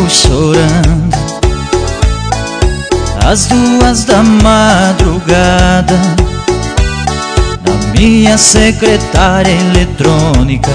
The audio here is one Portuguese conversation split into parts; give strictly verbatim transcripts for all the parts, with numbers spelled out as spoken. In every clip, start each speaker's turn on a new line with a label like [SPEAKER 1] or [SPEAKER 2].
[SPEAKER 1] ligou chorando às duas da madrugada, na minha secretária eletrônica.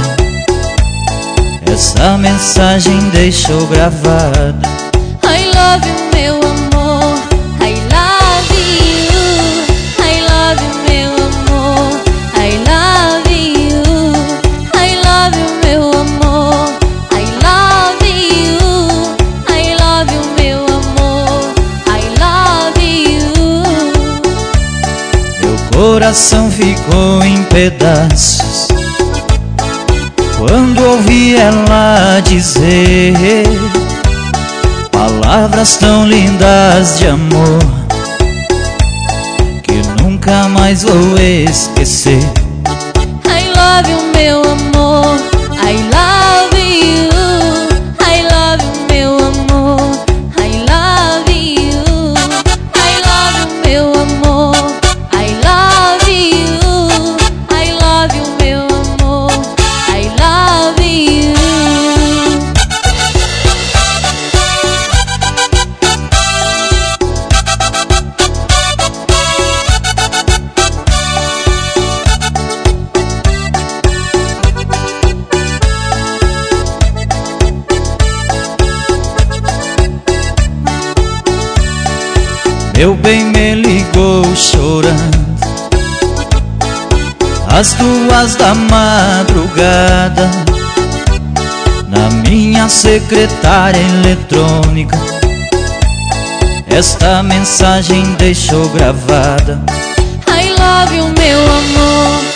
[SPEAKER 1] Essa mensagem deixou gravada:
[SPEAKER 2] I love you, meu amor, I love you, I love you, meu amor, I love you, I love you, meu amor, I love you, I love you, meu amor, I love you.
[SPEAKER 1] Meu coração ficou em pedaços quando ouvi ela dizer palavras tão lindas de amor que nunca mais vou esquecer.
[SPEAKER 2] I love you, meu amor, I love you, I love you, meu amor, I love you, I love you, meu amor, I love you, I love you, meu amor, I love you.
[SPEAKER 1] Meu bem me ligou chorando às duas da madrugada, na minha secretária eletrônica. Esta mensagem deixou gravada:
[SPEAKER 2] I love you, meu amor,